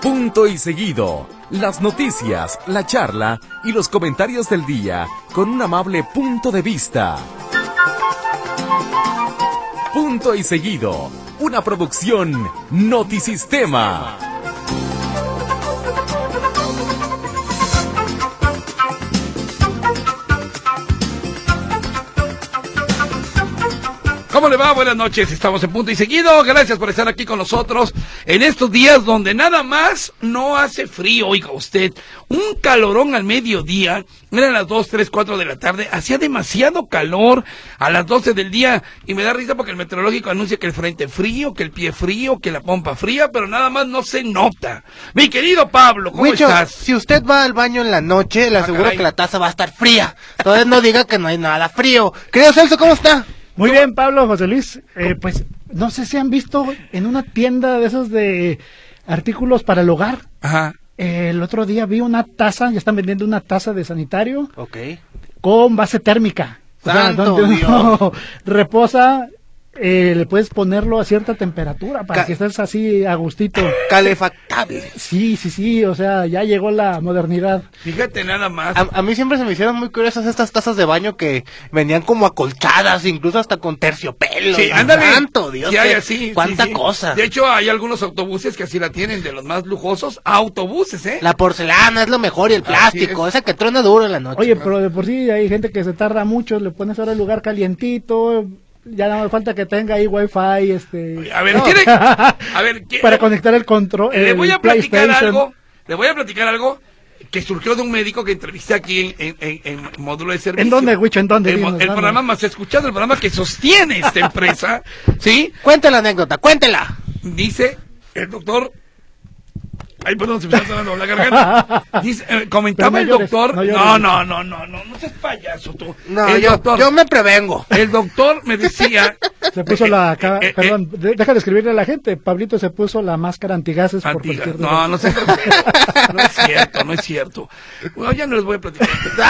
Punto y seguido. Las noticias, la charla y los comentarios del día con un amable punto de vista. Punto y seguido. Una producción Notisistema. ¿Cómo le va? Buenas noches, estamos en Punto y Seguido. Gracias por estar aquí con nosotros en estos días donde nada más no hace frío. Oiga usted, un calorón al mediodía, eran las 2, 3, 4 de la tarde, hacía demasiado calor a las 12 del día y me da risa porque el meteorológico anuncia que el frente frío, que el pie frío, que la pompa fría, pero nada más no se nota. Mi querido Pablo, ¿cómo Huicho, estás? Si usted va al baño en la noche, le aseguro caray. que la taza va a estar fría. Entonces no diga que no hay nada frío. Querido Celso, ¿cómo está? Muy bien, Pablo, José Luis. Pues no sé si han visto en una tienda de esos de artículos para el hogar. Ajá. El otro día vi una taza, ya están vendiendo una taza de sanitario Ok. con base térmica. ¡Santo donde uno Dios! reposa, le puedes ponerlo a cierta temperatura para que estés así a gustito. Calefactable. Sí, o sea, ya llegó la modernidad. Fíjate nada más. A mí siempre se me hicieron muy curiosas estas tazas de baño que venían como acolchadas, incluso hasta con terciopelo. Sí, ándale. ¡Santo Dios! Sí, hay qué- así, ¡Cuánta sí. cosa! De hecho, hay algunos autobuses que así la tienen, de los más lujosos, autobuses, ¿eh? La porcelana es lo mejor y el plástico, esa que truena duro en la noche. Oye, ¿no? pero de por sí hay gente que se tarda mucho, le pones ahora el lugar calientito, ya nada más falta que tenga ahí wifi, A ver, no. ¿qué? para conectar el control. Le voy a el platicar PlayStation. algo que surgió de un médico que entrevisté aquí en módulo de servicio. ¿En dónde, Huicho? ¿En dónde? El Dinos, programa más escuchado, el programa que sostiene esta empresa, ¿sí? Cuente la anécdota, cuéntela. Dice el doctor... Ay, perdón, se me está sonando la garganta. Dice, comentaba Pero no el doctor... llores, No seas payaso tú. No, El doctor, yo me prevengo. el doctor me decía... Se puso perdón, deja de escribirle a la gente. Pablito se puso la máscara antigases por Antiga. cualquier No es cierto, no es cierto. Bueno, ya no les voy a platicar.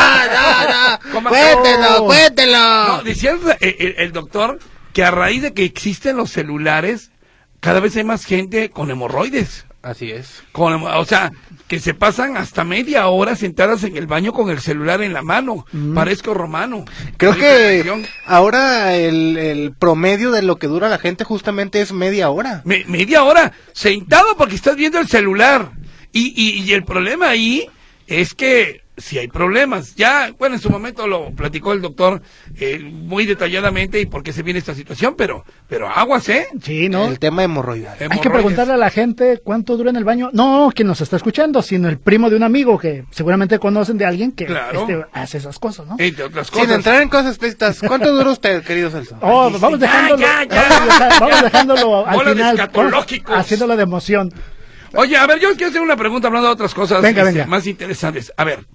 No. Cuéntelo. No, decía el doctor que a raíz de que existen los celulares, cada vez hay más gente con hemorroides. Así es. O sea, que se pasan hasta media hora sentadas en el baño con el celular en la mano. Parezco romano. Creo Con que hipertensión. ahora el promedio de lo que dura la gente justamente es media hora. Media hora sentado porque estás viendo el celular. Y el problema ahí es que si hay problemas, ya, bueno, en su momento lo platicó el doctor muy detalladamente y por qué se viene esta situación, pero aguas, ¿eh? Sí, ¿no? El tema hemorroidal. Hay que Hemorroides. preguntarle a la gente cuánto dura en el baño. No quien nos está escuchando, sino el primo de un amigo que seguramente conocen de alguien que Claro. hace esas cosas, ¿no? Entre otras cosas. Sin entrar en cosas explícitas, ¿cuánto dura usted, querido Celso? Oh, Dice, vamos ya, dejándolo, ya. vamos dejándolo al Bola de final, escatológicos. haciéndolo de emoción. Oye, a ver, yo quiero hacer una pregunta hablando de otras cosas Venga. más interesantes. A ver,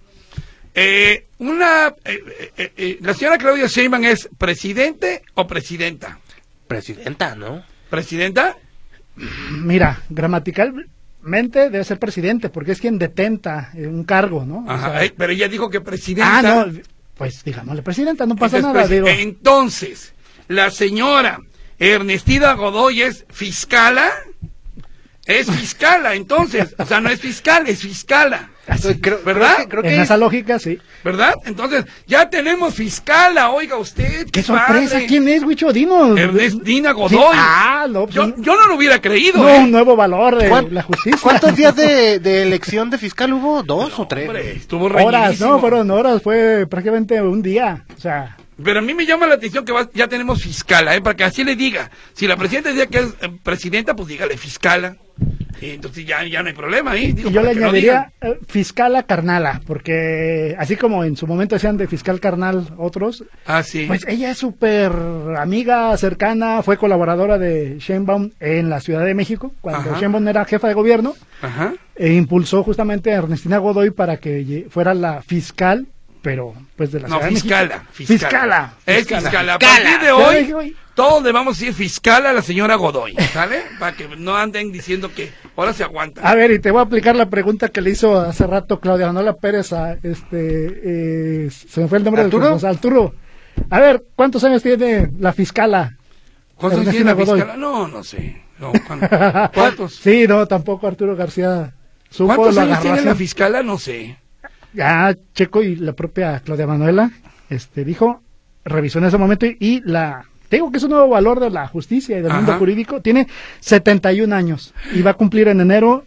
la señora Claudia Sheinbaum es presidente o presidenta. Presidenta, ¿no? ¿Presidenta? Mira, gramaticalmente debe ser presidente, porque es quien detenta un cargo, ¿no? O Ajá, sea, pero ella dijo que presidenta. no, pues digámosle presidenta, no pasa Entonces, nada, digo. Entonces, la señora Ernestina Godoy es fiscala. Es fiscala, entonces. O sea, no es fiscal, es fiscala. ¿Verdad? Creo En que esa lógica, sí. ¿Verdad? Entonces, ya tenemos fiscala, oiga usted. ¡Qué sorpresa! padre. ¿Quién es, Huicho? Dinos. Ernestina Sí, Godoy. no, Yo no lo hubiera creído, no, ¿eh? un nuevo valor de ¿Cuán- la justicia. ¿Cuántos días de elección de fiscal hubo? ¿2 o 3? Hombre, estuvo Horas, reñidísimo. no, fueron horas, fue prácticamente un día. O sea, Pero a mí me llama la atención que ya tenemos fiscala, ¿eh? Para que así le diga. Si la presidenta decía que es presidenta, pues dígale fiscala. Y entonces ya no hay problema ahí. y yo le añadiría fiscala carnala, porque así como en su momento decían de fiscal carnal otros, Ah, sí. pues ella es súper amiga, cercana, fue colaboradora de Sheinbaum en la Ciudad de México, cuando Ajá. Sheinbaum era jefa de gobierno, Ajá. e impulsó justamente a Ernestina Godoy para que fuera la fiscal, pero pues de la No, Ciudad de fiscala. México. Fiscala. Es fiscala. A partir de hoy, todos le vamos a decir fiscal a la señora Godoy, ¿sale? Para que no anden diciendo que ahora se aguanta. A ver, y te voy a aplicar la pregunta que le hizo hace rato Claudia Manuela Pérez a se me fue el nombre ¿Arturo? del responsable, Arturo. A ver, ¿cuántos años tiene la fiscala? ¿Cuántos tiene Ernestina la Godoy. fiscala? No sé. No, ¿cuántos? Sí, no, tampoco Arturo García. supo, ¿Cuántos lo años agarró tiene así. la fiscala? No sé. Ya Checo y la propia Claudia Manuela dijo, revisó en ese momento y te digo que es un nuevo valor de la justicia y del mundo jurídico. Tiene 71 años y va a cumplir en enero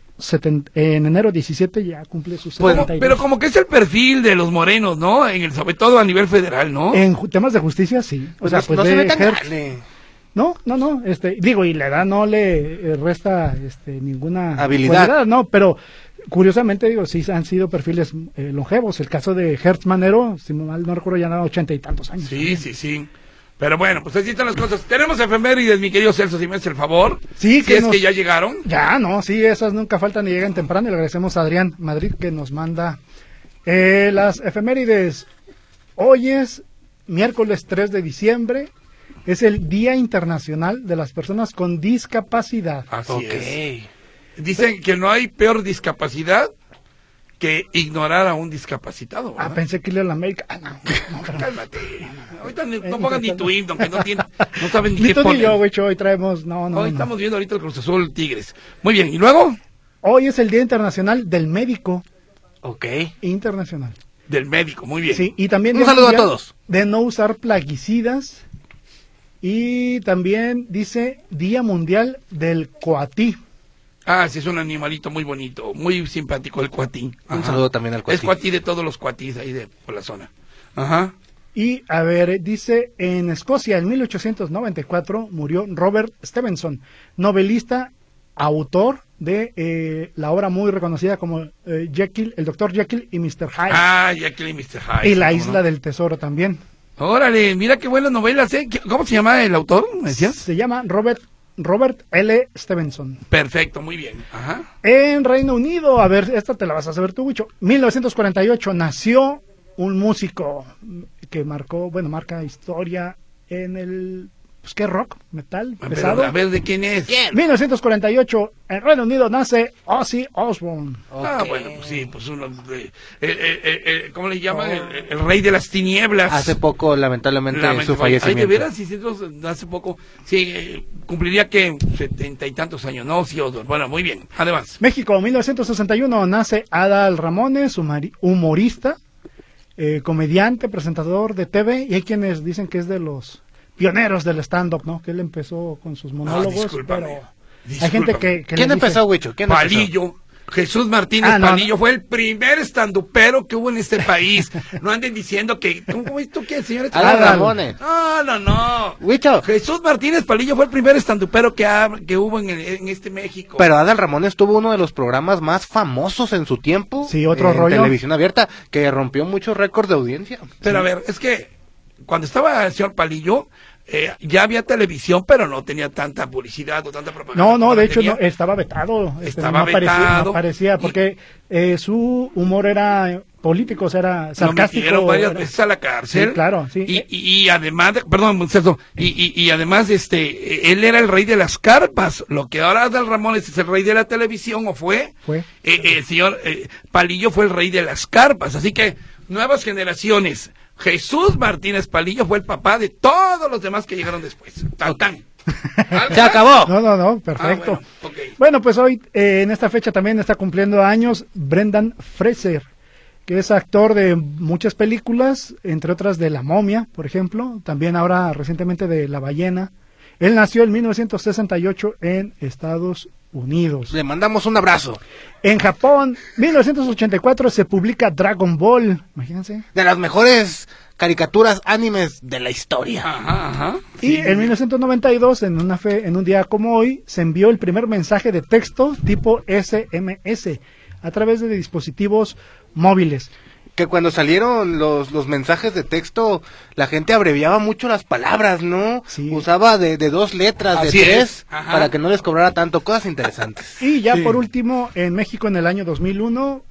17 ya cumple sus 72. Pero como que es el perfil de los morenos, ¿no? Sobre todo a nivel federal, ¿no? En temas de justicia, sí. O sea, pues no se de ve tan Hertz- grande. No, digo, y la edad no le resta ninguna Habilidad. cualidad, no, pero curiosamente, digo, sí han sido perfiles longevos. El caso de Hertz Manero, si mal no recuerdo, ya nada 80 y tantos años. Sí. Pero bueno, pues así están las cosas. Tenemos efemérides, mi querido Celso, si me haces el favor. Sí, si es que ya llegaron. Ya, no, sí, esas nunca faltan y llegan temprano. Y le agradecemos a Adrián Madrid que nos manda las efemérides. Hoy es miércoles 3 de diciembre. Es el Día Internacional de las Personas con Discapacidad. Así es. Dicen que no hay peor discapacidad que ignorar a un discapacitado, ¿verdad? Pensé que iba a la América. No, Cálmate. Ahorita no pongan ni tu himno, que no saben ni Ni qué tú ni ponen. yo, güey, hoy traemos, Hoy estamos viendo ahorita el Cruz Azul Tigres. Muy bien, ¿y luego? Hoy es el Día Internacional del Médico. Ok. Internacional. Del médico, muy bien. Sí, y también Un Día saludo a Mundial todos. de no usar plaguicidas. Y también dice Día Mundial del Coatí. Ah, sí, es un animalito muy bonito, muy simpático el cuatí. Un saludo también al cuatí. Es cuatí de todos los cuatís ahí por la zona. Ajá. Y, a ver, dice, en Escocia, en 1894, murió Robert Stevenson, novelista, autor de la obra muy reconocida como Jekyll, el Dr. Jekyll y Mr. Hyde. Ah, Jekyll y Mr. Hyde. Y La ¿cómo Isla no? del Tesoro también. Órale, mira qué buenas novelas, ¿eh? ¿Cómo se llama el autor? ¿Me decías? Se llama Robert L. Stevenson. Perfecto, muy bien. Ajá. En Reino Unido, a ver, esta te la vas a saber tú, Wicho. 1948 nació un músico que marca historia en el, pues, ¿qué? Rock, metal, pesado. A ver, ¿de quién es? 1948, en Reino Unido nace Ozzy Osbourne. Ah, bueno, pues sí, pues uno ¿cómo le llaman? El rey de las tinieblas. Hace poco, lamentablemente, su fallecimiento. Ay, de veras, sí, hace poco, sí, cumpliría que 70 y tantos años, ¿no? Sí, Osbourne. Bueno, muy bien, además. México, 1961 nace Adal Ramones, humorista, comediante, presentador de TV, y hay quienes dicen que es de los pioneros del stand-up, ¿no? Que él empezó con sus monólogos, discúlpame. pero hay gente que ¿Quién le empezó, Huicho? ¿Quién empezó? Palillo. Jesús Martínez No. Palillo fue el primer estandupero que hubo en este país. No anden diciendo que... ¿Cómo esto qué, señores? Adal Adal. Ramones. No. Huicho. Jesús Martínez Palillo fue el primer estandupero que hubo en este México. Pero Adal Ramones tuvo uno de los programas más famosos en su tiempo. Sí, otro en rollo. televisión abierta, que rompió muchos récords de audiencia. Pero a ver, es que cuando estaba el señor Palillo, ya había televisión, pero no tenía tanta publicidad o tanta propaganda. No, como de la hecho tenía. no, estaba vetado. Estaba no aparecía, vetado. no aparecía, porque su humor era político, o sea, era Lo sarcástico. metieron varias era- veces a la cárcel. Sí, claro, sí. Y además, perdón, Celso, y además, él era el rey de las carpas. Lo que ahora Adal Ramones es el rey de la televisión, ¿o fue? Fue. El señor Palillo fue el rey de las carpas. Así que, nuevas generaciones. Jesús Martínez Palillo fue el papá de todos los demás que llegaron después. Tan. ¿Algo ¡Se más? acabó! No, perfecto. Bueno, ok. Bueno, pues hoy, en esta fecha también está cumpliendo años Brendan Fraser, que es actor de muchas películas, entre otras de La Momia, por ejemplo, también ahora recientemente de La Ballena. Él nació en 1968 en Estados Unidos. Le mandamos un abrazo. En Japón, 1984 se publica Dragon Ball, imagínense. De las mejores caricaturas animes de la historia. Ajá. Y en 1992, en un día como hoy, se envió el primer mensaje de texto tipo SMS a través de dispositivos móviles. Que cuando salieron los mensajes de texto, la gente abreviaba mucho las palabras, ¿no? Sí. Usaba de 2 letras, Así de 3, es. Ajá. para que no les cobrara tanto. Cosas interesantes. Y ya Sí. por último, en México en el año 2001,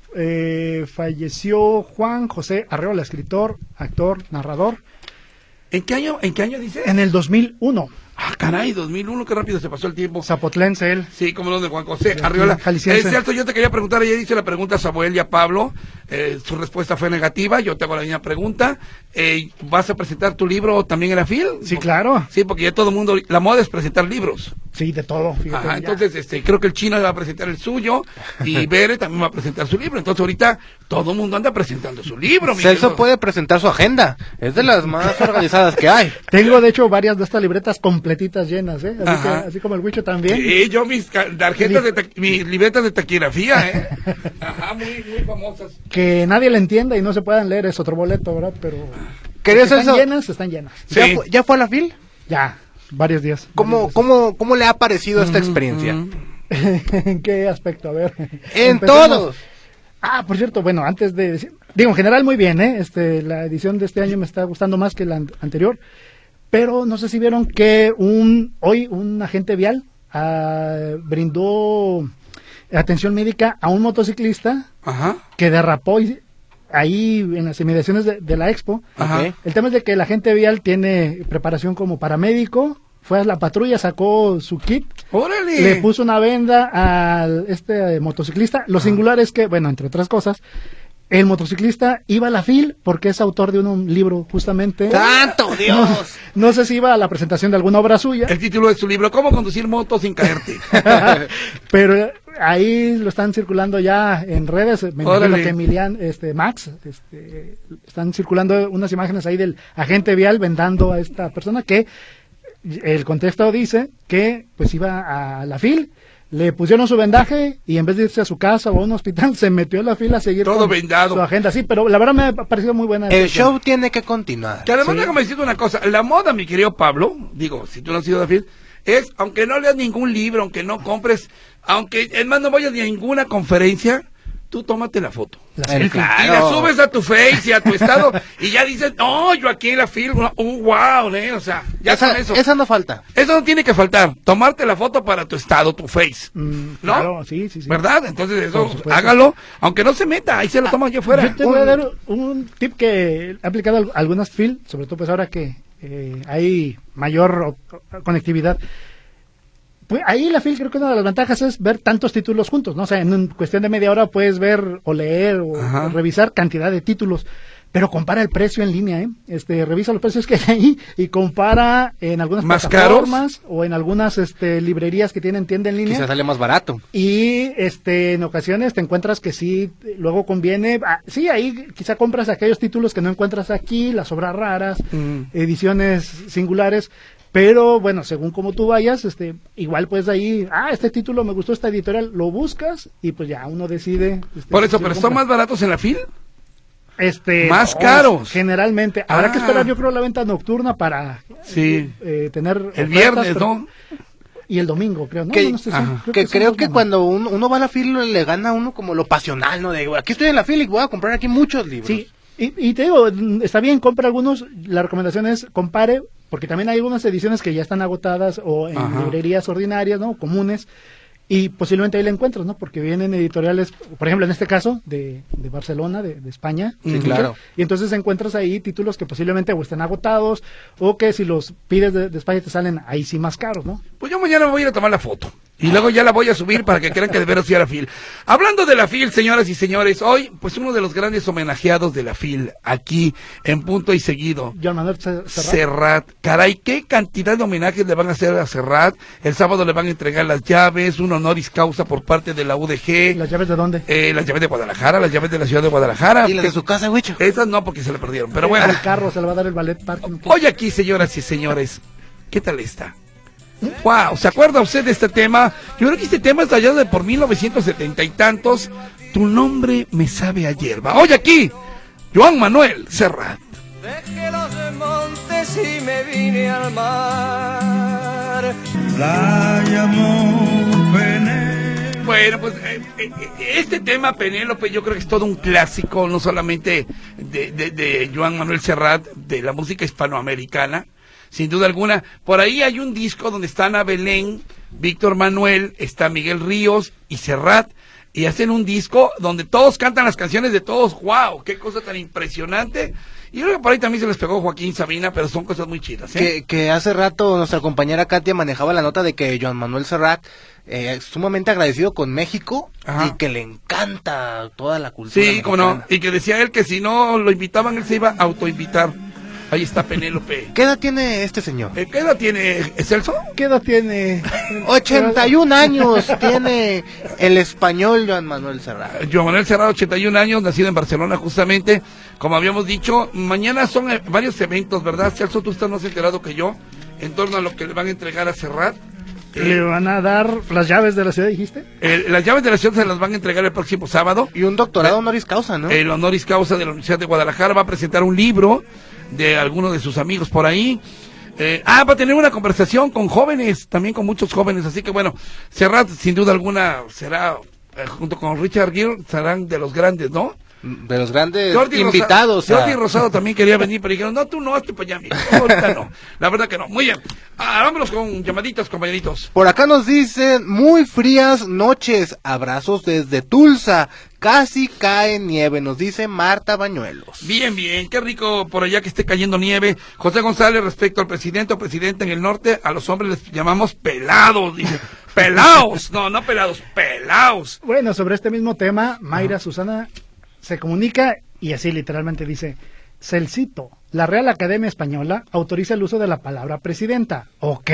falleció Juan José Arreola, escritor, actor, narrador, ¿En qué año dice? en el 2001, Ah, caray, 2001, qué rápido se pasó el tiempo. zapotlense él. Sí, como lo de Juan José Sí, Arriola. jalisciense. Es cierto, yo te quería preguntar, ayer hice la pregunta a Samuel y a Pablo, su respuesta fue negativa, yo te hago la misma pregunta. ¿Vas a presentar tu libro también en la FIL? Sí, claro. Sí, porque ya todo el mundo, la moda es presentar libros. Sí, de todo. Fíjate, Ajá, ya. entonces creo que el chino va a presentar el suyo y Bere también va a presentar su libro. Entonces ahorita todo el mundo anda presentando su libro. mi Celso querido. puede presentar su agenda. Es de las más organizadas que hay. Tengo, de hecho, varias de estas libretas completitas llenas, ¿eh? Así, Ajá. así como el Huicho también. Sí, yo mis tarjetas mis libretas de taquigrafía, Ajá, muy famosas. Que nadie le entienda y no se puedan leer es otro boleto, ¿verdad? Pero ¿Querías están eso? llenas, están llenas. Sí. ¿Ya fue a la FIL? Ya, varios días. ¿Cómo le ha parecido esta experiencia? ¿En qué aspecto? A ver. En Empecemos. todos. Ah, por cierto, bueno, antes de decir, digo, en general muy bien, ¿eh? La edición de este año me está gustando más que la anterior, pero no sé si vieron que hoy un agente vial brindó atención médica a un motociclista Ajá. que derrapó ahí en las inmediaciones de la Expo. Ajá. Ok. El tema es de que el agente vial tiene preparación como paramédico, fue a la patrulla, sacó su kit, ¡Órale! le puso una venda al motociclista. Lo singular es que, bueno, entre otras cosas, el motociclista iba a la FIL porque es autor de un libro justamente. ¡Santo Dios! No sé si iba a la presentación de alguna obra suya, El título de su libro, ¿Cómo conducir moto sin caerte? pero ahí lo están circulando ya en redes. Me imagino Órale. que Emilian, Max, están circulando unas imágenes ahí del agente vial vendando a esta persona que el contexto dice que pues iba a la FIL, le pusieron su vendaje y en vez de irse a su casa o a un hospital se metió a la fila a seguir Todo con vendado. su agenda. Sí, pero la verdad me ha parecido muy buena. El show tiene que continuar. Que además déjame decirte una cosa, la moda, mi querido Pablo, digo, si tú no has ido a la FIL, es, aunque no leas ningún libro, aunque no compres, aunque, es más, no vayas ni a ninguna conferencia, tú tómate la foto. La El selfie. claro. Y la subes a tu Face y a tu estado, y ya dices, no, yo aquí en la FIL, wow, o sea, ya con eso. Esa no falta. Eso no tiene que faltar, tomarte la foto para tu estado, tu Face. ¿No? Claro, sí. ¿Verdad? Entonces eso, Por supuesto. hágalo, aunque no se meta, ahí se lo toma yo afuera. Yo te voy a dar un tip que he aplicado a algunas FIL, sobre todo pues ahora que hay mayor conectividad. Pues ahí la FIL creo que una de las ventajas es ver tantos títulos juntos, ¿no? O sea, en cuestión de media hora puedes ver o leer o Ajá. revisar cantidad de títulos, pero compara el precio en línea, ¿eh? Revisa los precios que hay ahí y compara en algunas ¿Más plataformas o en algunas librerías que tienen tienda en línea. Quizás sale más barato. Y en ocasiones te encuentras que sí, luego conviene, sí, ahí quizá compras aquellos títulos que no encuentras aquí, las obras raras, ediciones singulares, pero bueno, según como tú vayas, igual pues ahí, este título me gustó, esta editorial, lo buscas y pues ya uno decide. Por eso, si pero lo ¿están compra. más baratos en la FIL? Más No, caros. Generalmente. Habrá que Ah. esperar, yo creo, la venta nocturna para Sí. tener El ofertas, viernes, pero- ¿no? Y el domingo, creo, ¿no? Que- No sé, ajá. Que son creo los que domingos. cuando uno va a la FIL le gana a uno como lo pasional, ¿no? De aquí estoy en la FIL y voy a comprar aquí muchos libros. Sí, y te digo, está bien, compra algunos, la recomendación es compare, porque también hay algunas ediciones que ya están agotadas o en Ajá. librerías ordinarias, ¿no? Comunes, y posiblemente ahí la encuentras, ¿no? Porque vienen editoriales, por ejemplo, en este caso, de Barcelona, de España. Sí, claro. Y entonces encuentras ahí títulos que posiblemente o estén agotados, o que si los pides de España te salen ahí sí más caros, ¿no? Pues yo mañana me voy a ir a tomar la foto. Y luego ya la voy a subir para que crean que de veras fui a la FIL. Hablando de la FIL, señoras y señores, hoy, pues uno de los grandes homenajeados de la FIL, aquí, en Punto y Seguido, Joan Manuel Serrat. Serrat. Caray, qué cantidad de homenajes le van a hacer a Serrat. El sábado le van a entregar las llaves, un honoris causa por parte de la UDG. ¿Las llaves de dónde? Las llaves de Guadalajara, las llaves de la ciudad de Guadalajara. Y las de su casa, Huicho. Esas no, porque se le perdieron. Pero bueno, Al carro se le va a dar el ballet parking. hoy aquí, señoras y señores, ¿qué tal está? Wow, ¿se acuerda usted de este tema? Yo creo que este tema es allá de por 1970 y tantos. Tu nombre me sabe a hierba. Hoy aquí, Joan Manuel Serrat. Dejé los montes y me vine al mar. Bueno, pues este tema, Penélope, yo creo que es todo un clásico, no solamente de Joan Manuel Serrat, de la música hispanoamericana, sin duda alguna. Por ahí hay un disco donde están Ana Belén, Víctor Manuel, está Miguel Ríos y Serrat, y hacen un disco donde todos cantan las canciones de todos. ¡Wow! ¡Qué cosa tan impresionante! Y creo que por ahí también se les pegó Joaquín Sabina, pero son cosas muy chidas, ¿eh? Que hace rato nuestra compañera Katia manejaba la nota de que Joan Manuel Serrat sumamente agradecido con México. Ajá. Y que le encanta toda la cultura Sí, como no. mexicana. Y que decía él que si no lo invitaban, él se iba a autoinvitar. Ahí está Penélope. ¿Qué edad tiene este señor? ¿Qué edad tiene Celso? ¿Qué edad tiene? 81 años tiene el español Joan Manuel Serrat. Joan Manuel Serrat, 81 años, nacido en Barcelona justamente. Como habíamos dicho, mañana son varios eventos, ¿verdad, Celso? Tú estás más enterado que yo en torno a lo que le van a entregar a Serrat. ¿Le van a dar las llaves de la ciudad, dijiste? Las llaves de la ciudad se las van a entregar el próximo sábado. Y un doctorado honoris causa, ¿no? El honoris causa de la Universidad de Guadalajara. Va a presentar un libro de alguno de sus amigos por ahí. Va a tener una conversación con jóvenes, también con muchos jóvenes. Así que bueno, Serrat sin duda alguna será, junto con Richard Gere, serán de los grandes, ¿no? De los grandes Jordi invitados. Jordi Rosado también quería venir, pero dijeron, no, tú no, hazte para allá, amigo. Ahorita no. La verdad que no. Muy bien. Vámonos con llamaditas, compañeritos. Por acá nos dicen, muy frías noches, abrazos desde Tulsa, casi cae nieve, nos dice Marta Bañuelos. Bien, bien, qué rico por allá que esté cayendo nieve. José González, respecto al presidente o presidenta en el norte, a los hombres les llamamos pelados, dice. Pelaos, no pelados, pelaos. Bueno, sobre este mismo tema, Mayra Susana se comunica y así literalmente dice: Celcito, la Real Academia Española autoriza el uso de la palabra presidenta. ¿Ok?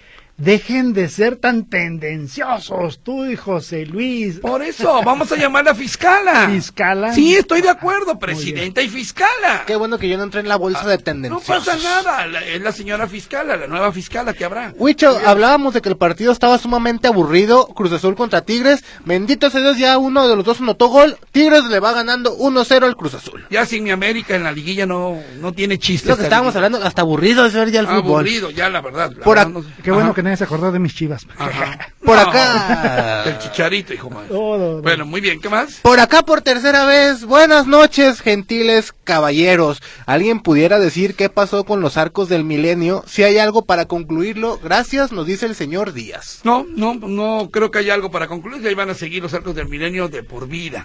Dejen de ser tan tendenciosos, tú y José Luis. Por eso, vamos a llamarla fiscala. ¿Fiscala? Sí, estoy de acuerdo, presidenta y fiscala. Qué bueno que yo no entré en la bolsa de tendenciosos. No pasa nada, es la señora fiscala, la nueva fiscala que habrá. Huicho, hablábamos de que el partido estaba sumamente aburrido, Cruz Azul contra Tigres, bendito sea Dios, ya uno de los dos anotó gol, Tigres le va ganando 1-0 al Cruz Azul. Ya sin mi América en la liguilla no tiene chiste. Lo que estábamos hablando, hasta aburrido es ver ya el fútbol. Aburrido, ya la verdad. Qué bueno que nadie se acordó de mis Chivas. Por acá. El Chicharito, hijo mío. No. Bueno, muy bien, ¿qué más? Por acá por tercera vez, buenas noches, gentiles caballeros. ¿Alguien pudiera decir qué pasó con los arcos del milenio? Si hay algo para concluirlo, gracias, nos dice el señor Díaz. No creo que haya algo para concluir, ahí van a seguir los arcos del milenio de por vida.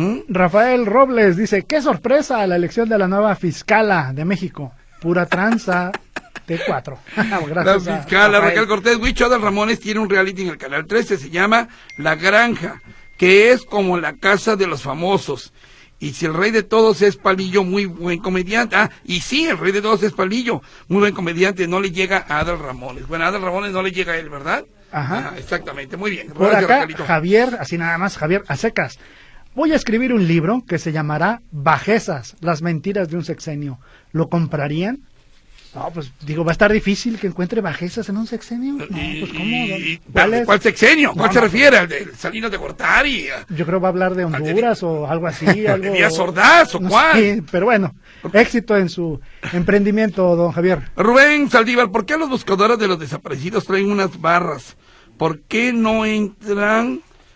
Rafael Robles dice: qué sorpresa la elección de la nueva fiscala de México. Pura tranza. T4. Gracias, la fiscal Raquel Cortés. Huicho Adal Ramones tiene un reality en el canal 13, se llama La Granja, que es como la casa de los famosos. Y si el rey de todos es Palillo, muy buen comediante. Y sí, el rey de todos es Palillo, muy buen comediante, no le llega a Adal Ramones. Bueno, a Adal Ramones no le llega a él, ¿verdad? Ajá. Exactamente, muy bien. Por Gracias, acá, Raquelito. Javier, así nada más, Javier a secas. Voy a escribir un libro que se llamará Bajezas, las mentiras de un sexenio. ¿Lo comprarían? No, pues digo, va a estar difícil que encuentre bajezas en un sexenio. No, pues ¿cómo? ¿Cuál sexenio? ¿Cuál se refiere? ¿Al de Salinas de Gortari? Yo creo va a hablar de Honduras o algo así. Algo, ¿Díaz Ordaz o cuál? Sí, pero bueno, éxito en su emprendimiento, don Javier. Rubén Saldívar, ¿por qué los buscadores de los desaparecidos traen unas barras? ¿Por qué no entran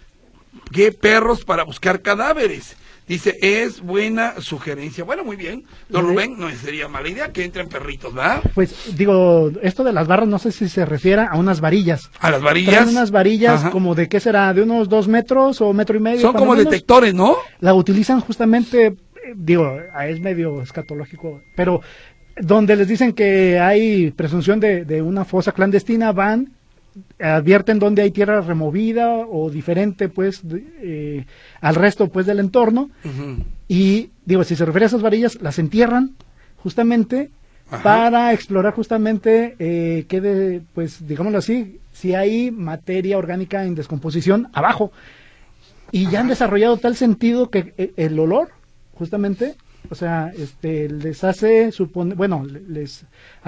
perros para buscar cadáveres? Dice, es buena sugerencia. Bueno, muy bien. Don Rubén, no sería mala idea que entren perritos, ¿verdad? Pues, digo, esto de las barras, no sé si se refiere a unas varillas. ¿A las varillas? Traen unas varillas. Ajá. Como de, ¿qué será? ¿De unos 2 metros o 1,5 metros? Son como menos detectores, ¿no? La utilizan justamente, digo, es medio escatológico, pero donde les dicen que hay presunción de una fosa clandestina, van, advierten dónde hay tierra removida o diferente pues al resto pues del entorno. Y digo, si se refiere a esas varillas, las entierran justamente. Ajá. Para explorar justamente pues digámoslo así, si hay materia orgánica en descomposición abajo. Y ya han desarrollado tal sentido que el olor justamente, o sea, les hace les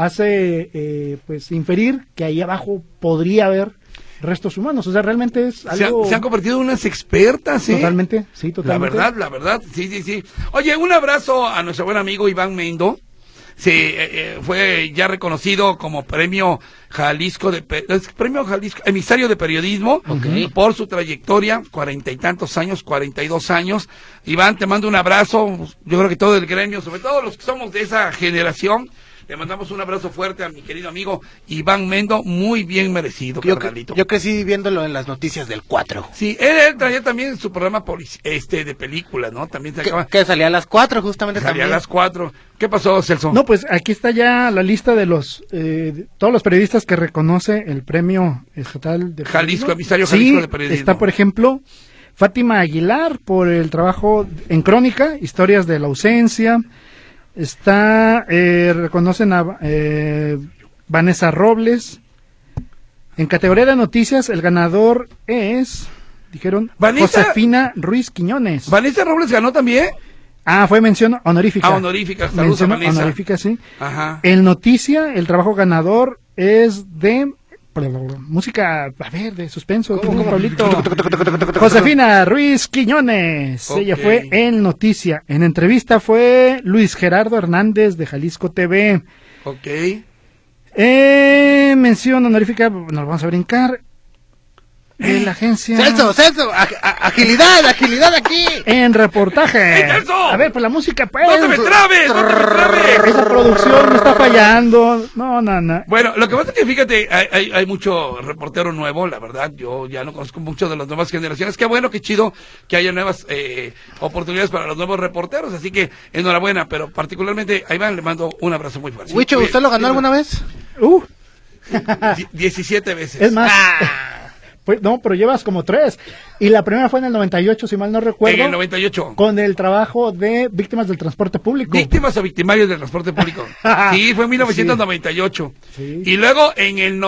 hace pues inferir que ahí abajo podría haber restos humanos. O sea, realmente es algo... Se han convertido en unas expertas, ¿eh? Totalmente, sí, totalmente. La verdad, sí. Oye, un abrazo a nuestro buen amigo Iván Mendo. Fue ya reconocido como premio Jalisco emisario de periodismo, okay, por su trayectoria, 40 y tantos años, 42 años. Iván, te mando un abrazo, yo creo que todo el gremio, sobre todo los que somos de esa generación, le mandamos un abrazo fuerte a mi querido amigo Iván Mendo, muy bien merecido, carnalito. Yo crecí viéndolo en las noticias del 4. Sí, él traía también su programa de películas, ¿no? También se acaba... que salía a las 4 justamente. Salía a las 4. ¿Qué pasó, Celso? No, pues aquí está ya la lista de los todos los periodistas que reconoce el premio estatal de Jalisco, emisario Jalisco de periodismo. Está, por ejemplo, Fátima Aguilar por el trabajo en Crónica, Historias de la ausencia. Reconocen a Vanessa Robles. En categoría de noticias, el ganador es, dijeron, Josefina Ruiz Quiñones. ¿Vanessa Robles ganó también? Fue mención honorífica. Honorífica, saludos a Vanessa. Honorífica, sí. Ajá. En noticia, el trabajo ganador es de música, a ver, de suspenso. Josefina Ruiz Quiñones. Okay. Ella fue en noticia. En entrevista fue Luis Gerardo Hernández de Jalisco TV. Ok. Mención honorífica, nos vamos a brincar. En la agencia. Celso, agilidad aquí. En reportaje. ¡Celso! A ver, pues la música, pues. ¡No te me trabes! Esa producción me está fallando. No. Bueno, lo que pasa es que fíjate, hay mucho reportero nuevo, la verdad. Yo ya no conozco mucho de las nuevas generaciones. Qué bueno, qué chido que haya nuevas oportunidades para los nuevos reporteros. Así que enhorabuena, pero particularmente a Iván le mando un abrazo muy fuerte. Wicho, ¿usted lo ganó alguna vez? 17 veces. Es más. Pues, no, pero llevas como 3. Y la primera fue en el 98, si mal no recuerdo. En el 98. Con el trabajo de víctimas del transporte público. Víctimas o victimarios del transporte público. Sí, fue en 1998. Sí. Y luego en el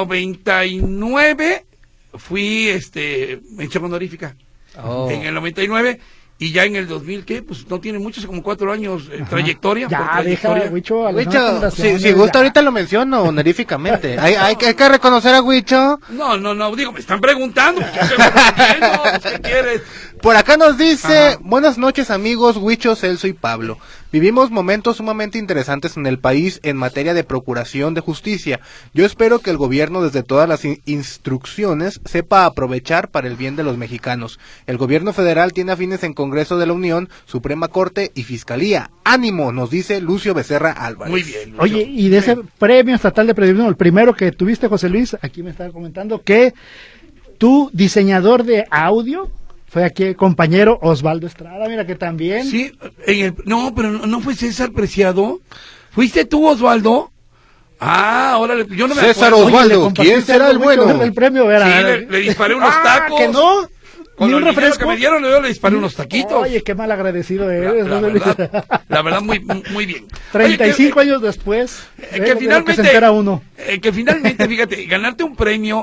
99 fui mención honorífica. En el 99. Y ya en el 2000, ¿qué? Pues no tiene muchos, como 4 años trayectoria. Ya, deja, Huicho, a Wicho, si gusta ahorita lo menciono honoríficamente. hay que reconocer a Wicho. No, digo, me están preguntando. Pues, yo pues, ¿qué quieres? Por acá nos dice, buenas noches amigos, Wicho, Celso y Pablo. Vivimos momentos sumamente interesantes en el país en materia de procuración de justicia. Yo espero que el gobierno desde todas las instrucciones sepa aprovechar para el bien de los mexicanos. El gobierno federal tiene afines en Congreso de la Unión, Suprema Corte y Fiscalía. ¡Ánimo!, nos dice Lucio Becerra Álvarez. Muy bien, Lucio. Oye, y de ese premio estatal de periodismo, el primero que tuviste, José Luis, aquí me estaba comentando que tu diseñador de audio fue aquí el compañero Osvaldo Estrada, mira que también. Sí, no, pero no fue César Preciado. ¿Fuiste tú, Osvaldo? Órale, yo no me César acuerdo. Osvaldo, ¿quién será el bueno? El premio, ¿verdad? Sí, le disparé unos tacos. ¿Que no? Con el refresco que me dieron, yo le disparé unos taquitos. Oye, qué mal agradecido eres. La verdad, muy bien. 35 años después, que finalmente, se entera uno. Que finalmente, fíjate, ganarte un premio,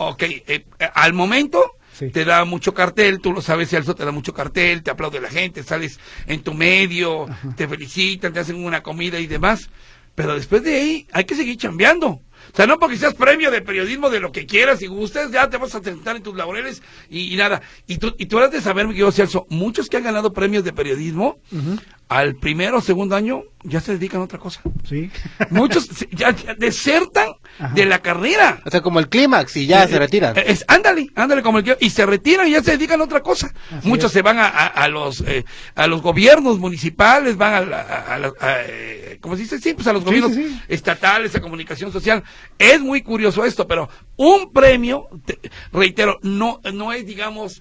al momento, sí, te da mucho cartel, tú lo sabes, Celso, te da mucho cartel, te aplaude la gente, sales en tu medio, te felicitan, te hacen una comida y demás, pero después de ahí hay que seguir chambeando. O sea, no porque seas premio de periodismo de lo que quieras y gustes, ya te vas a sentar en tus laureles y nada. Y tú eras de saber, mi querido Celso, muchos que han ganado premios de periodismo, al primero o segundo año ya se dedican a otra cosa. Sí. Muchos ya desertan de la carrera. O sea, como el clímax y ya se retiran. Ándale como el clímax. Y se retiran y ya se dedican a otra cosa. Así muchos se van a los gobiernos municipales, van ¿cómo se dice? Sí, pues a los gobiernos estatales, a comunicación social. Es muy curioso esto, pero un premio, reitero, no es, digamos,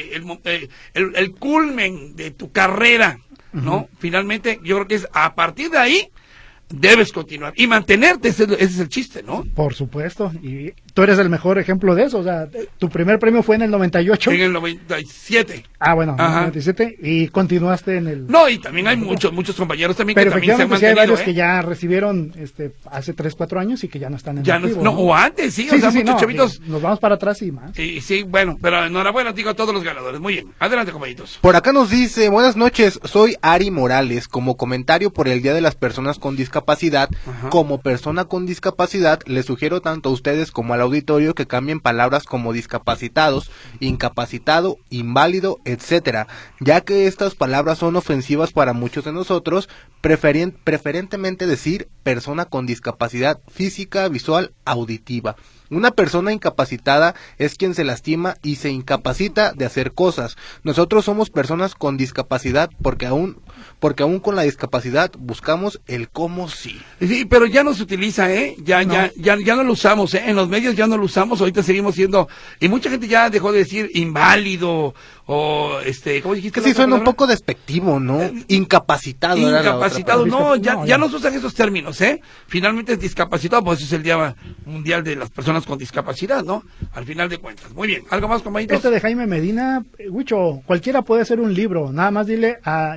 el culmen de tu carrera, ¿no? Finalmente, yo creo que es a partir de ahí debes continuar y mantenerte, ese es el chiste, ¿no? Por supuesto, y tú eres el mejor ejemplo de eso, o sea, tu primer premio fue en el 98. En el 97. Bueno, en el 97, y continuaste en el... No, y también hay muchos compañeros también pero que también se han mantenido, hay varios que ya recibieron hace 3-4 años y que ya no están en ya activo, no, o antes, sí, o sea, muchos chavitos... Nos vamos para atrás y más. Sí, bueno, pero enhorabuena, digo, a todos los ganadores, muy bien, adelante, compañitos. Por acá nos dice, buenas noches, soy Ari Morales, como comentario por el Día de las Personas con Discapacidad. Como persona con discapacidad, les sugiero tanto a ustedes como al auditorio que cambien palabras como discapacitados, incapacitado, inválido, etcétera, ya que estas palabras son ofensivas para muchos de nosotros, preferentemente decir persona con discapacidad física, visual, auditiva. Una persona incapacitada es quien se lastima y se incapacita de hacer cosas. Nosotros somos personas con discapacidad porque aún con la discapacidad buscamos el cómo sí. Sí, pero ya no se utiliza, ya no lo usamos, en los medios ya no lo usamos, ahorita seguimos siendo, y mucha gente ya dejó de decir inválido, o ¿cómo dijiste? Que sí suena un poco despectivo, ¿no? Incapacitado. Incapacitado, no, ya no se usan esos términos, finalmente es discapacitado, pues eso es el Día Mundial de las Personas con Discapacidad, ¿no? Al final de cuentas. Muy bien, ¿algo más, compañeros? De Jaime Medina, Huicho, cualquiera puede hacer un libro, nada más dile a ChatGPT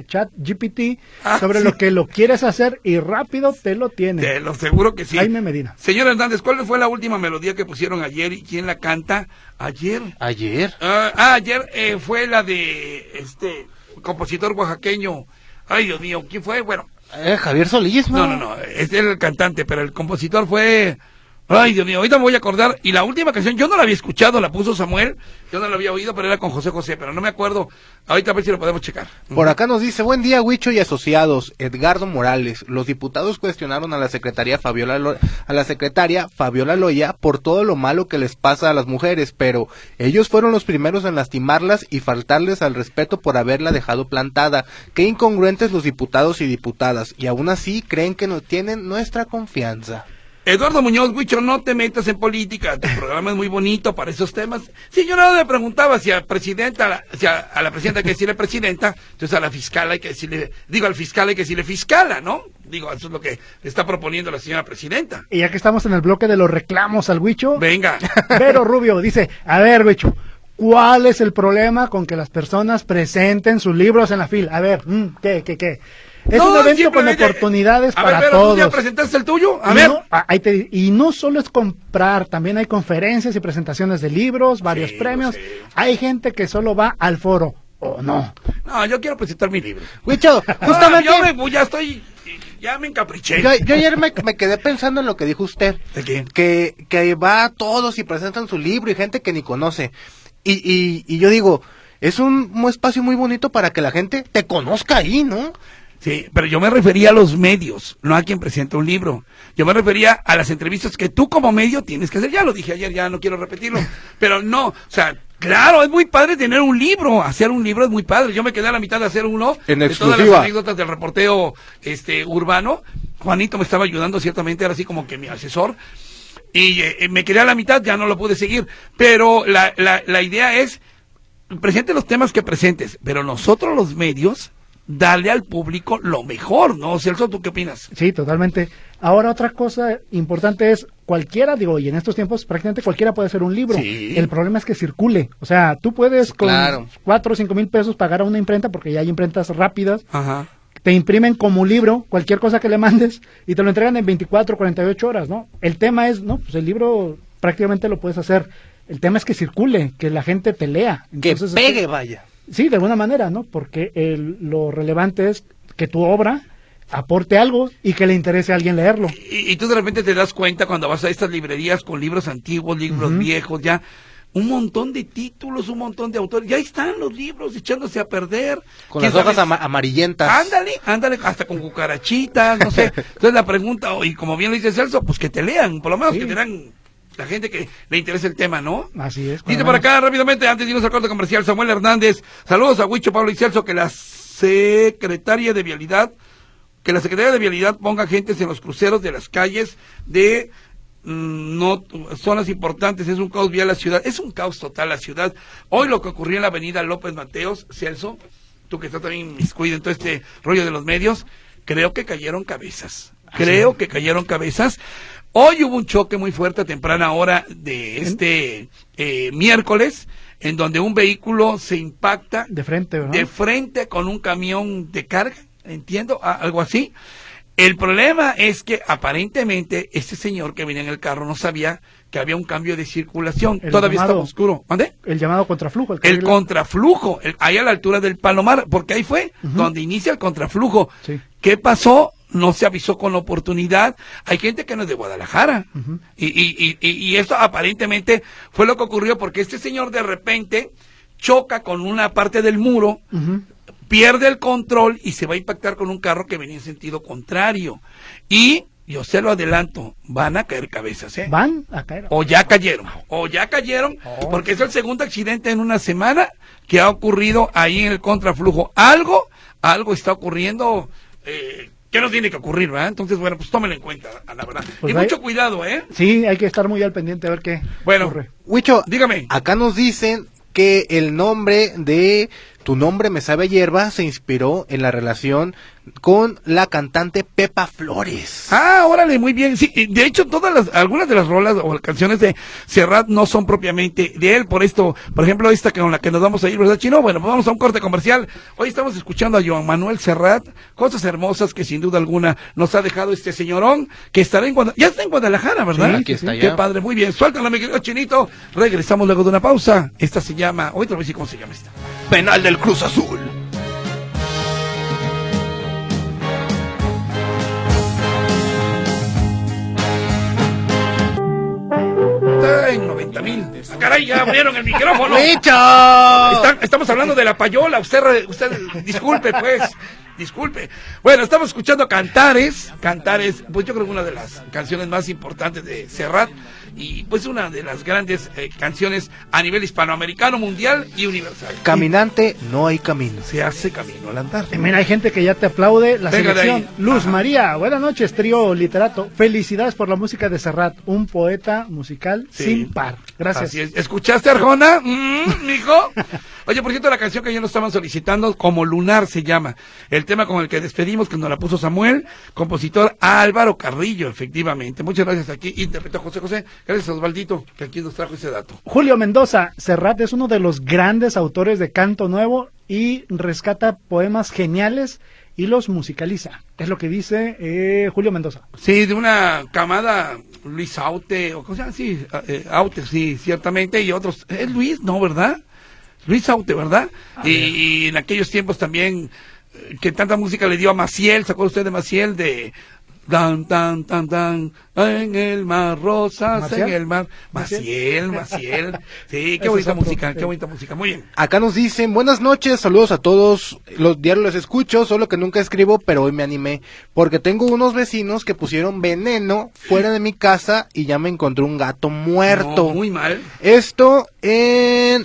GPT sobre lo que lo quieres hacer y rápido te lo tiene. Te lo seguro que sí. Jaime Medina. Señor Hernández, ¿cuál fue la última melodía que pusieron ayer y quién la canta? ¿Ayer? ¿Ayer? Ayer fue la de compositor oaxaqueño. Ay, Dios mío, ¿quién fue? Bueno. Javier Solís, ¿no? No, es el cantante, pero el compositor fue... Ay, Dios mío, ahorita me voy a acordar. Y la última canción, yo no la había escuchado, la puso Samuel. Yo no la había oído, pero era con José José, pero no me acuerdo. Ahorita a ver si lo podemos checar. Por acá nos dice, buen día, Huicho y asociados. Edgardo Morales, los diputados cuestionaron a la secretaria Fabiola Loya por todo lo malo que les pasa a las mujeres, pero ellos fueron los primeros en lastimarlas y faltarles al respeto por haberla dejado plantada. Qué incongruentes los diputados y diputadas, y aún así creen que no tienen nuestra confianza. Eduardo Muñoz, Huicho, no te metas en política, tu programa es muy bonito para esos temas. Sí, yo no le preguntaba si a la presidenta hay que decirle presidenta, entonces a la fiscal hay que decirle, al fiscal hay que decirle fiscala, ¿no? Eso es lo que está proponiendo la señora presidenta. Y ya que estamos en el bloque de los reclamos al Huicho, venga. Vero Rubio dice, a ver, Huicho, ¿cuál es el problema con que las personas presenten sus libros en la fila? A ver, ¿qué? Es un evento con oportunidades para todos. ¿Tú ya presentaste el tuyo? Y no solo es comprar, también hay conferencias y presentaciones de libros, varios premios. Hay gente que solo va al foro, ¿o no? No, yo quiero presentar mi libro. Huicho, justamente... Ya me encapriché. Yo ayer me quedé pensando en lo que dijo usted. ¿De qué? Que va a todos y presentan su libro y gente que ni conoce. Y yo digo, es un espacio muy bonito para que la gente te conozca ahí, ¿no? Sí, pero yo me refería a los medios, no a quien presenta un libro. Yo me refería a las entrevistas que tú como medio tienes que hacer. Ya lo dije ayer, ya no quiero repetirlo. Pero no, o sea, claro, es muy padre tener un libro. Hacer un libro es muy padre. Yo me quedé a la mitad de hacer uno. En de exclusiva. Todas las anécdotas del reporteo urbano. Juanito me estaba ayudando, ciertamente, era así como que mi asesor. Y me quedé a la mitad, ya no lo pude seguir. Pero la idea es, presente los temas que presentes, pero nosotros los medios... darle al público lo mejor, ¿no? Celso, ¿tú qué opinas? Sí, totalmente. Ahora otra cosa importante es, cualquiera, y en estos tiempos prácticamente cualquiera puede hacer un libro. Sí. El problema es que circule. O sea, tú puedes con claro. 4 o 5 mil pesos pagar a una imprenta, porque ya hay imprentas rápidas. Ajá. Te imprimen como libro cualquier cosa que le mandes y te lo entregan en 24 o 48 horas, ¿no? El tema es, pues el libro prácticamente lo puedes hacer. El tema es que circule, que la gente te lea. Entonces, que pegue, vaya. Sí, de alguna manera, ¿no? Porque lo relevante es que tu obra aporte algo y que le interese a alguien leerlo. Y tú de repente te das cuenta cuando vas a estas librerías con libros antiguos, libros viejos, ya un montón de títulos, un montón de autores, ya están los libros echándose a perder. Con las hojas amarillentas. Ándale, hasta con cucarachitas, no sé. Entonces la pregunta, y como bien lo dice Celso, pues que te lean, por lo menos que te lean la gente que le interesa el tema, ¿no? Así es. Dice por acá rápidamente, antes de irnos al corte comercial, Samuel Hernández, saludos a Huicho, Pablo y Celso, que la Secretaría de Vialidad ponga agentes en los cruceros de las calles de no zonas importantes. Es un caos vial la ciudad, es un caos total la ciudad. Hoy lo que ocurrió en la avenida López Mateos, Celso, tú que estás también inmiscuido en todo este rollo de los medios, creo que cayeron cabezas. Hoy hubo un choque muy fuerte a temprana hora de miércoles, en donde un vehículo se impacta de frente, ¿verdad? De frente con un camión de carga, entiendo, algo así. El problema es que aparentemente este señor que venía en el carro no sabía que había un cambio de circulación. Todavía estaba oscuro. ¿Dónde? El llamado contraflujo. El contraflujo, ahí a la altura del Palomar, porque ahí fue donde inicia el contraflujo. Sí. ¿Qué pasó? No se avisó con oportunidad. Hay gente que no es de Guadalajara. Y esto aparentemente fue lo que ocurrió porque este señor de repente choca con una parte del muro, pierde el control y se va a impactar con un carro que venía en sentido contrario. Y yo se lo adelanto, van a caer cabezas, ¿eh? Van a caer. O ya cayeron, porque es el segundo accidente en una semana que ha ocurrido ahí en el contraflujo. Algo está ocurriendo, que no tiene que ocurrir, ¿verdad? Entonces, bueno, pues tómenlo en cuenta, la verdad. Pues y mucho cuidado, ¿eh? Sí, hay que estar muy al pendiente a ver qué ocurre. Huicho, dígame. Acá nos dicen que el nombre de Tu nombre me sabe a hierba se inspiró en la relación con la cantante Pepa Flores. Ah, órale, muy bien. Sí, de hecho, algunas de las rolas o canciones de Serrat no son propiamente de él. Por esto, por ejemplo, esta con la que nos vamos a ir, ¿verdad, Chino? Bueno, pues vamos a un corte comercial. Hoy estamos escuchando a Joan Manuel Serrat, cosas hermosas que sin duda alguna nos ha dejado este señorón, que estará ya está en Guadalajara, ¿verdad? Sí, aquí está ya. Qué padre, muy bien. Suéltala, mi querido Chinito. Regresamos luego de una pausa. Esta se llama, hoy te voy a decir cómo se llama esta. Penal del Cruz Azul. En 90,000. Caray, ya abrieron el micrófono. ¡Micho! Estamos hablando de la payola. Usted disculpe, pues. Disculpe. Bueno, estamos escuchando Cantares, pues yo creo que una de las canciones más importantes de Serrat y pues una de las grandes canciones a nivel hispanoamericano, mundial y universal. Caminante, no hay camino. Se hace camino al andar. Mira, hay gente que ya te aplaude la Venga de selección. ahí. Luz Ajá. María, buenas noches, trío literato. Felicidades por la música de Serrat, un poeta musical Sí. sin par. Gracias. Así es. ¿Escuchaste, Arjona? Mijo. Oye, por cierto, la canción que ya nos estaban solicitando, Como Lunar se llama. El tema con el que despedimos, que nos la puso Samuel, compositor Álvaro Carrillo, efectivamente. Muchas gracias. Aquí interpretó José José. Gracias a Osvaldito, que aquí nos trajo ese dato. Julio Mendoza, Serrat es uno de los grandes autores de canto nuevo y rescata poemas geniales y los musicaliza. Es lo que dice Julio Mendoza. Sí, de una camada, Luis Aute, o cosas así, Aute, sí, ciertamente, y otros. ¿Es Luis? No, ¿verdad? Luis Aute, ¿verdad? Y en aquellos tiempos también, que tanta música le dio a Maciel, ¿se acuerda usted de Maciel? De tan, tan, tan, tan, en el mar, rosas, ¿Maciel? en el mar. Maciel. Sí, qué bonita música, qué bonita música. Muy bien. Acá nos dicen, buenas noches, saludos a todos, los diarios los escucho, solo que nunca escribo, pero hoy me animé, porque tengo unos vecinos que pusieron veneno fuera de mi casa y ya me encontré un gato muerto. No, muy mal. Esto en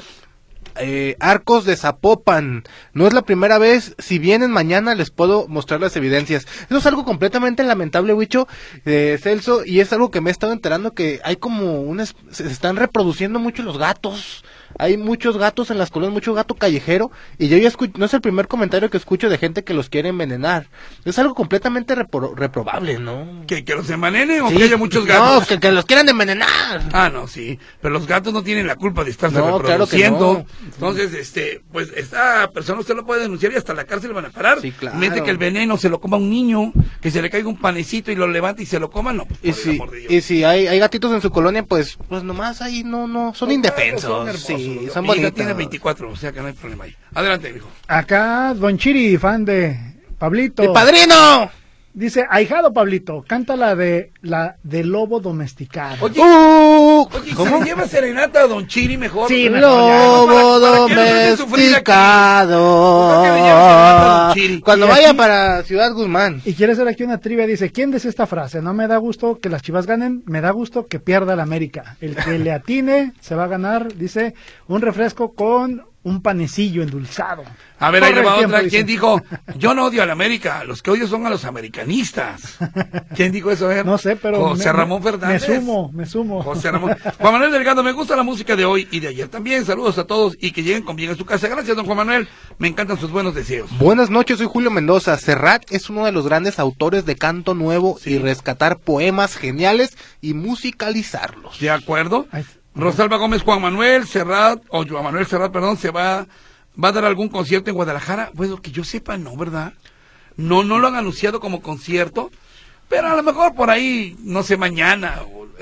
Arcos de Zapopan. No es la primera vez. Si vienen mañana les puedo mostrar las evidencias. Eso es algo completamente lamentable, Huicho, Celso, y es algo que me he estado enterando, que hay como se están reproduciendo mucho los gatos. Hay muchos gatos en las colonias, mucho gato callejero, y yo ya no es el primer comentario que escucho de gente que los quiere envenenar. Es algo completamente reprobable, ¿no? ¿Que los envenenen o Sí, que haya muchos gatos? No, que los quieran envenenar. Ah, no, sí, pero los gatos no tienen la culpa de estarse No, claro que reproduciendo. no. Entonces, pues esta persona usted lo puede denunciar y hasta la cárcel van a parar. Sí, claro. Mete que el veneno se lo coma un niño, que se le caiga un panecito y lo levante y se lo coma, no, pues, Y por el amor de Dios. si hay gatitos en su colonia, pues nomás ahí no, son indefensos. Son hermosos, Sí, ¿no? son Mi hija bonitos. tiene 24, o sea que no hay problema ahí. Adelante, hijo. Acá Don Chiri, fan de Pablito. ¡El padrino! Dice, ahijado Pablito, canta la de Lobo Domesticado. Oye, oye, ¿cómo? ¿se lleva serenata a Don Chiri mejor? Sí, mejor, Lobo ¿Para qué nos hace sufrir aquí? domesticado. ¿Por qué le llevas serenata a Don Chiri? Cuando Y vaya aquí- para Ciudad Guzmán. Y quiere hacer aquí una trivia, dice, ¿quién dice esta frase? No me da gusto que las Chivas ganen, me da gusto que pierda la América. El que le atine se va a ganar, dice, un refresco con un panecillo endulzado. A ver, ahí Corre le va el tiempo, otra. dice. ¿Quién dijo? Yo no odio a la América, los que odio son a los americanistas. ¿Quién dijo eso? A ver. No sé, pero José Ramón Fernández. Me sumo. José Ramón. Juan Manuel Delgado, me gusta la música de hoy y de ayer también. Saludos a todos y que lleguen con bien a su casa. Gracias, don Juan Manuel. Me encantan sus buenos deseos. Buenas noches, soy Julio Mendoza. Serrat es uno de los grandes autores de canto nuevo y rescatar poemas geniales y musicalizarlos. ¿De acuerdo? Ay. Rosalba Gómez, Juan Manuel Serrat, o Juan Manuel Serrat, perdón, va a dar algún concierto en Guadalajara. Bueno, que yo sepa, no, ¿verdad? No lo han anunciado como concierto, pero a lo mejor por ahí, no sé, mañana,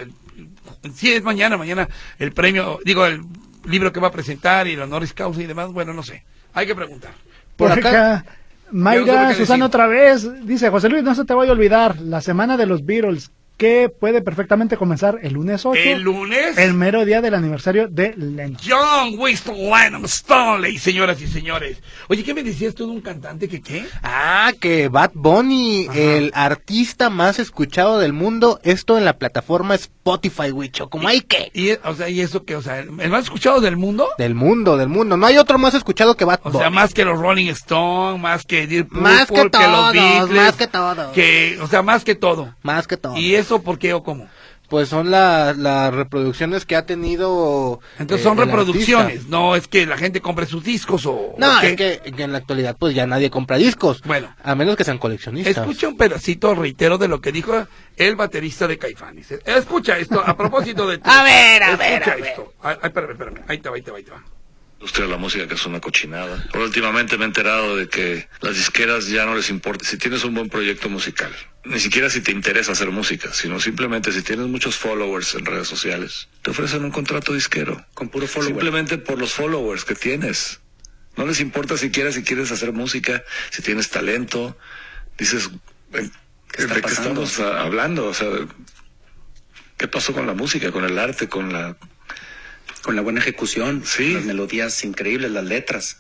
sí es mañana el premio, digo, el libro que va a presentar y el honoris causa y demás, bueno, no sé, hay que preguntar. Por Por acá, acá, ya no sé Mayra qué Susana decir. otra vez, dice, José Luis, no se te vaya a olvidar, la semana de los Beatles, que puede perfectamente comenzar el lunes 8, El lunes, el mero día del aniversario de Lennon. John Winston Lennon Stanley, señoras y señores. Oye, ¿qué me decías tú de un cantante que qué? Que Bad Bunny, Ajá. el artista más escuchado del mundo, esto en la plataforma Spotify, Huicho, como hay que. Y eso que, o sea, el más escuchado del mundo. Del mundo, no hay otro más escuchado que Bad O Bunny. sea, más que los Rolling Stones, más que Deep Purple, Más que los todos, Beatles, más que todos. o sea, más que todo. Más que todo. ¿Y eso por qué o cómo? Pues son las reproducciones que ha tenido. Entonces son el reproducciones, artista. no es que la gente compre sus discos o... No, ¿o qué? es que en la actualidad pues ya nadie compra discos. Bueno. A menos que sean coleccionistas. Escucha un pedacito, reitero, de lo que dijo el baterista de Caifanes. Escucha esto, a propósito de... A ver. Escucha esto. Ay, espérame. Ahí te va. Industria de la música, que es una cochinada. Ahora últimamente me he enterado de que las disqueras ya no les importa si tienes un buen proyecto musical, ni siquiera si te interesa hacer música, sino simplemente si tienes muchos followers en redes sociales, te ofrecen un contrato disquero con puro follower. Simplemente por los followers que tienes. No les importa siquiera si quieres hacer música, si tienes talento. Dices, ¿de qué estamos hablando? O sea, ¿qué pasó con la música, con el arte, con la buena ejecución? Sí. Las melodías increíbles, las letras.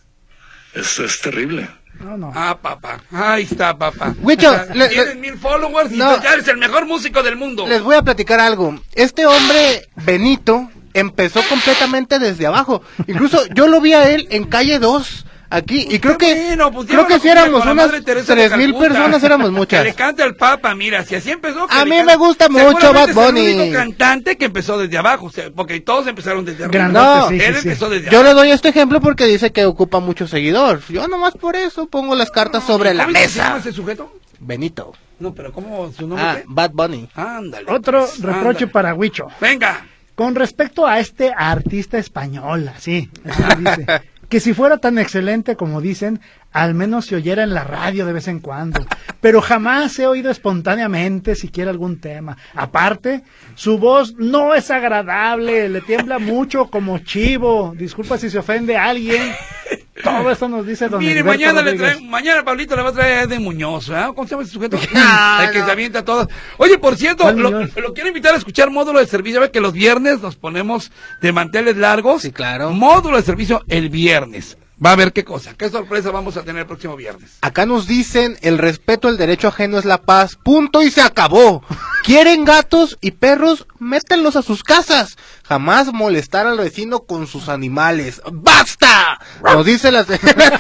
Es terrible. No. Ah, papá. Ahí está, papá. Huicho, tienes 1000 followers y no. ya eres el mejor músico del mundo. Les voy a platicar algo. Este hombre, Benito, empezó completamente desde abajo. Incluso yo lo vi a él en calle 2. Aquí, y creo que si éramos unas 3,000 personas, éramos muchas. Que le cante al Papa, mira, si así empezó. A mí me gusta mucho Bad Bunny. Es el único cantante que empezó desde abajo, o sea, porque todos empezaron desde arriba. No, él empezó desde yo abajo. le doy este ejemplo porque dice que ocupa mucho seguidor. Yo nomás por eso pongo las cartas sobre la ¿Cómo se llama mesa. ese sujeto? Benito. No, pero ¿cómo su nombre? Bad Bunny. Ándale. Otro pues, reproche ándale. para Huicho. Venga. Con respecto a este artista español, así dice, que si fuera tan excelente como dicen, al menos se oyera en la radio de vez en cuando, pero jamás he oído espontáneamente siquiera algún tema. Aparte, su voz no es agradable, le tiembla mucho como chivo. Disculpa si se ofende a alguien. Todo eso nos dice don Mire, Heriberto mañana Pablito le va a traer a Ed de Muñoz, ¿eh? ¿Cómo se llama ese sujeto? El que se avienta todas. Oye, por cierto, lo quiero invitar a escuchar Módulo de Servicio. Ve que los viernes nos ponemos de manteles largos. Sí, claro. Módulo de Servicio el viernes. Va a ver qué cosa, qué sorpresa vamos a tener el próximo viernes. Acá nos dicen, el respeto al derecho ajeno es la paz. Punto y se acabó. ¿Quieren gatos y perros? Métenlos a sus casas. Jamás molestar al vecino con sus animales. ¡Basta! Nos dice la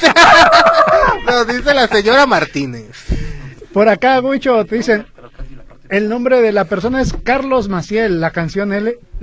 señora Martínez. Por acá, Huicho, te dicen, el nombre de la persona es Carlos Maciel, la canción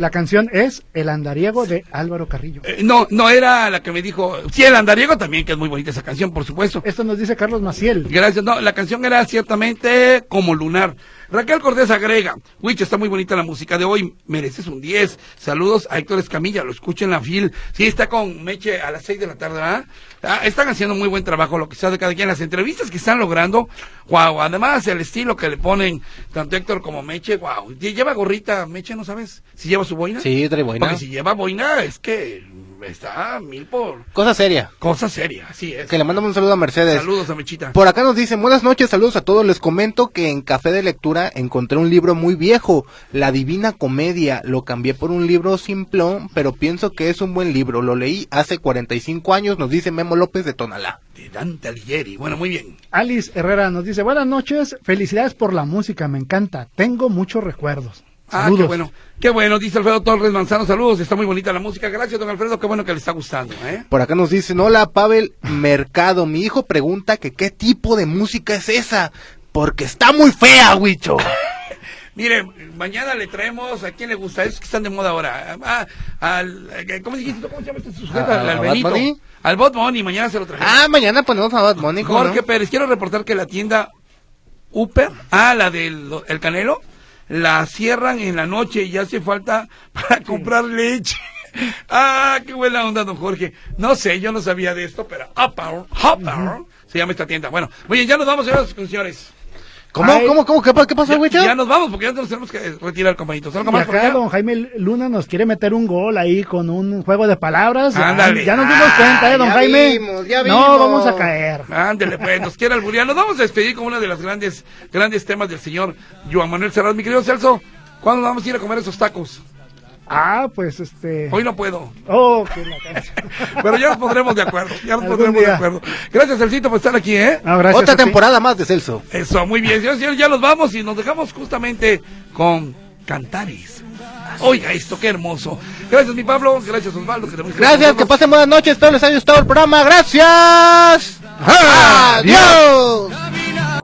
es El Andariego de Álvaro Carrillo. No era la que me dijo, sí, El Andariego también, que es muy bonita esa canción, por supuesto. Esto nos dice Carlos Maciel. Gracias, no, la canción era ciertamente como Lunar. Raquel Cortés agrega, Huicho, está muy bonita la música de hoy, mereces un 10. Saludos a Héctor Escamilla, lo escucho en la FIL. Sí, está con Meche a las 6 de la tarde, ¿verdad? Están haciendo muy buen trabajo, lo que sea de cada quien. Las entrevistas que están logrando, wow, además el estilo que le ponen tanto Héctor como Meche, wow. ¿Lleva gorrita Meche, no sabes? ¿Si lleva su boina? Sí, trae boina. Porque si lleva boina es que está 1000 por... Cosa seria. Cosa seria, así es. Que le mandamos un saludo a Mercedes. Saludos a Mechita. Por acá nos dicen, buenas noches, saludos a todos. Les comento que en Café de Lectura encontré un libro muy viejo, La Divina Comedia. Lo cambié por un libro simplón, pero pienso que es un buen libro. Lo leí hace 45 años, nos dice Memo López de Tonalá. De Dante Alighieri. Bueno, muy bien. Alice Herrera nos dice, buenas noches, felicidades por la música, me encanta. Tengo muchos recuerdos. Saludos. Qué bueno, dice Alfredo Torres Manzano, saludos, está muy bonita la música, gracias don Alfredo, qué bueno que le está gustando, ¿eh? Por acá nos dicen, hola Pavel Mercado, mi hijo pregunta que qué tipo de música es esa, porque está muy fea, Huicho. Mire, mañana le traemos, ¿a quién le gusta? Esos que están de moda ahora, ¿cómo dijiste? ¿Cómo se llama este sujeto? Al Benito. Al Bad Bunny, mañana se lo traemos. Mañana ponemos a Bad Bunny. Jorge Pérez, quiero reportar que la tienda Upper, la del El Canelo, la cierran en la noche y hace falta para comprar leche. Qué buena onda, don Jorge. No sé, yo no sabía de esto, pero Upper se llama esta tienda. Bueno, oye, ya nos vamos, señores. ¿Cómo? ¿Qué pasó, güey? Ya nos vamos, porque ya nos tenemos que retirar, compañitos. ¿Algo más y acá don Jaime Luna nos quiere meter un gol ahí con un juego de palabras. Ándale. Ya nos dimos cuenta, don Jaime. Ya vimos. No, vamos a caer. Ándale, pues, nos quiere alburear. Nos vamos a despedir con uno de los grandes temas del señor Joan Manuel Serrat. Mi querido Celso, ¿cuándo vamos a ir a comer esos tacos? Pues Hoy no puedo. Que la canción. Pero ya nos pondremos de acuerdo. Gracias, Celcito, por estar aquí, ¿eh? No, gracias. Otra temporada más de Celso. Eso, muy bien. Señores, ya nos vamos y nos dejamos justamente con Cantares. Oiga esto, qué hermoso. Gracias, mi Pablo. Gracias, Osvaldo. Gracias, que pasen buenas noches. Espero les haya gustado el programa. Gracias. Adiós.